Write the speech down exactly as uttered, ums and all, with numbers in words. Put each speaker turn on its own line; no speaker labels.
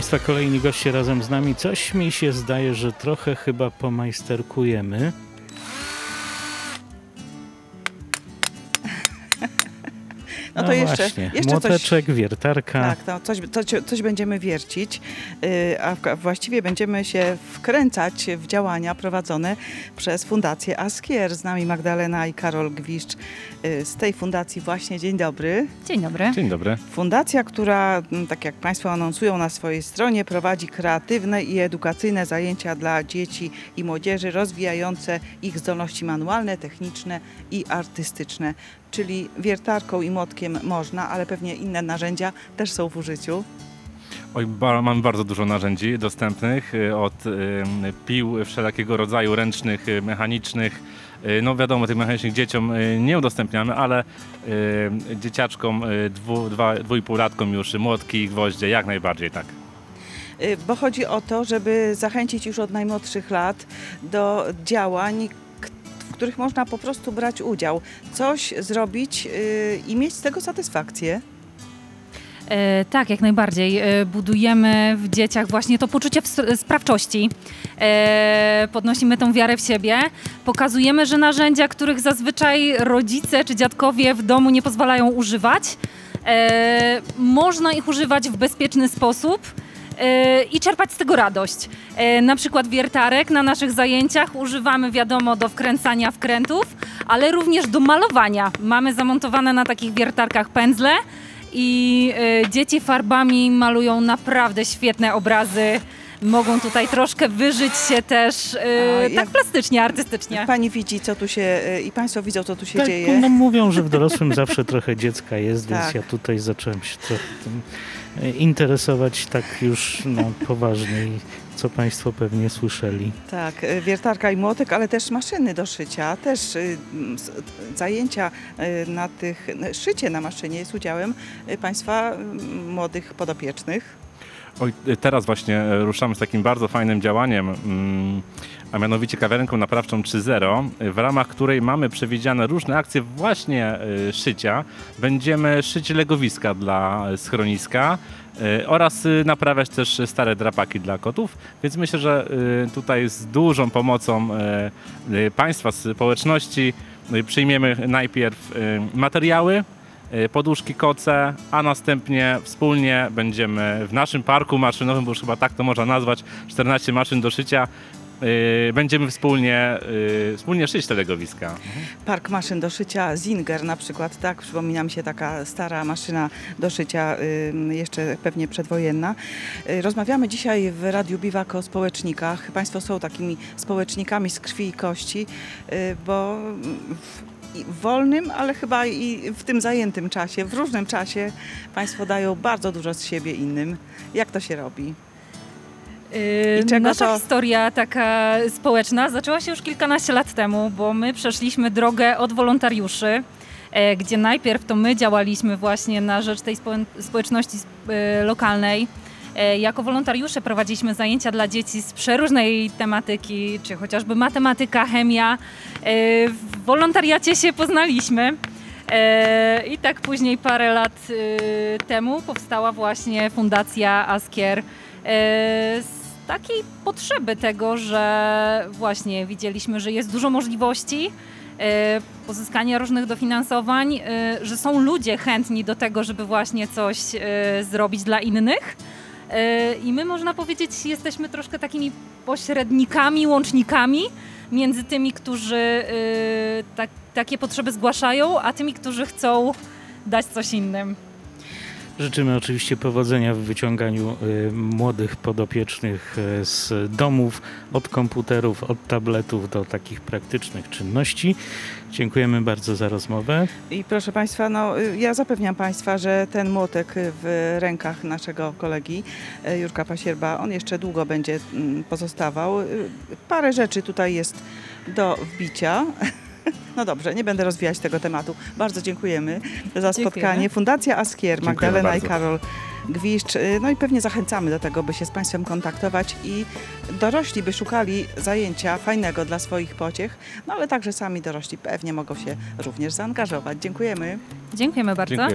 Państwa, kolejni goście razem z nami. Coś mi się zdaje, że trochę chyba pomajsterkujemy.
No to
no
jeszcze,
właśnie.
jeszcze
Młoteczek,
coś,
wiertarka.
tak, to coś, coś, coś będziemy wiercić, yy, a w, właściwie będziemy się wkręcać w działania prowadzone przez Fundację Askier. Z nami Magdalena i Karol Gwiszcz yy, z tej fundacji właśnie. Dzień dobry.
Dzień dobry.
Dzień dobry.
Fundacja, która, tak jak Państwo anonsują na swojej stronie, prowadzi kreatywne i edukacyjne zajęcia dla dzieci i młodzieży, rozwijające ich zdolności manualne, techniczne i artystyczne. Czyli wiertarką i młotkiem można, ale pewnie inne narzędzia też są w użyciu.
Oj, ba, mamy bardzo dużo narzędzi dostępnych, y, od y, pił wszelakiego rodzaju, ręcznych, y, mechanicznych. Y, no wiadomo, tych mechanicznych dzieciom y, nie udostępniamy, ale y, dzieciaczkom, y, dwu, dwa, dwójpółlatkom już młotki, gwoździe, jak najbardziej tak.
Y, Bo chodzi o to, żeby zachęcić już od najmłodszych lat do działań, w których można po prostu brać udział, coś zrobić yy, i mieć z tego satysfakcję.
E, tak, jak najbardziej. E, budujemy w dzieciach właśnie to poczucie w- sprawczości. E, podnosimy tą wiarę w siebie. Pokazujemy, że narzędzia, których zazwyczaj rodzice czy dziadkowie w domu nie pozwalają używać, e, można ich używać w bezpieczny sposób e, i czerpać z tego radość. E, na przykład wiertarek na naszych zajęciach używamy, wiadomo, do wkręcania wkrętów, ale również do malowania. Mamy zamontowane na takich wiertarkach pędzle i e, dzieci farbami malują naprawdę świetne obrazy. Mogą tutaj troszkę wyżyć się też e,
A
tak
jak-
plastycznie, artystycznie.
Pani widzi, co tu się, yy, i Państwo widzą, co tu się
Tak,
dzieje.
no mówią, że w dorosłym zawsze trochę dziecka jest, więc
Tak.
ja tutaj zacząłem się trochę tym e, interesować tak już no, poważniej, co Państwo pewnie słyszeli.
Tak, y, wiertarka i młotek, ale też maszyny do szycia, też y, m, s- zajęcia y, na tych, n- szycie na maszynie jest udziałem y, Państwa y, młodych podopiecznych.
Oj, y, teraz właśnie y, ruszamy z takim bardzo fajnym działaniem, mm, a mianowicie kawiarenką naprawczą trzy zero, y, w ramach której mamy przewidziane różne akcje właśnie y, szycia. Będziemy szyć legowiska dla y, schroniska y, oraz y, naprawiać też stare drapaki dla kotów, więc myślę, że y, tutaj z dużą pomocą y, y, państwa, społeczności y, przyjmiemy najpierw y, materiały, y, poduszki, koce, a następnie wspólnie będziemy w naszym parku maszynowym, bo już chyba tak to można nazwać, czternaście maszyn do szycia, y, będziemy wspólnie, y, wspólnie szyć te legowiska.
Park maszyn do szycia Zinger na przykład, tak, przypomina mi się taka stara maszyna do szycia, y, jeszcze pewnie przedwojenna. Y, rozmawiamy dzisiaj w Radiu Biwak o społecznikach. Państwo są takimi społecznikami z krwi i kości, y, bo w, i w wolnym, ale chyba i w tym zajętym czasie, w różnym czasie Państwo dają bardzo dużo z siebie innym. Jak to się robi?
Yy,
I czego
Nasza
to-
historia taka społeczna zaczęła się już kilkanaście lat temu, bo my przeszliśmy drogę od wolontariuszy, e, gdzie najpierw to my działaliśmy właśnie na rzecz tej spo- społeczności e, lokalnej. E, Jako wolontariusze prowadziliśmy zajęcia dla dzieci z przeróżnej tematyki, czy chociażby matematyka, chemia. E, W wolontariacie się poznaliśmy. E, I tak później parę lat e, temu powstała właśnie Fundacja Askier e, z takiej potrzeby tego, że właśnie widzieliśmy, że jest dużo możliwości e, pozyskania różnych dofinansowań, e, że są ludzie chętni do tego, żeby właśnie coś e, zrobić dla innych. E, I my, można powiedzieć, jesteśmy troszkę takimi pośrednikami, łącznikami między tymi, którzy e, tak, takie potrzeby zgłaszają, a tymi, którzy chcą dać coś innym.
Życzymy oczywiście powodzenia w wyciąganiu y, młodych podopiecznych y, z domów, od komputerów, od tabletów do takich praktycznych czynności. Dziękujemy bardzo za rozmowę.
I proszę Państwa, no, y, ja zapewniam Państwa, że ten młotek w rękach naszego kolegi y, Jurka Pasierba, on jeszcze długo będzie mm, pozostawał. Y, Parę rzeczy tutaj jest do wbicia. No dobrze, nie będę rozwijać tego tematu. Bardzo dziękujemy za spotkanie.
Dziękujemy.
Fundacja Askier,
Dziękujemy
Magdalena i
bardzo.
Karol Gwiszcz. Y, No i pewnie zachęcamy do tego, by się z Państwem kontaktować i dorośli by szukali zajęcia fajnego dla swoich pociech, no ale także sami dorośli pewnie mogą się również zaangażować. Dziękujemy.
Dziękujemy bardzo.
Dziękuję.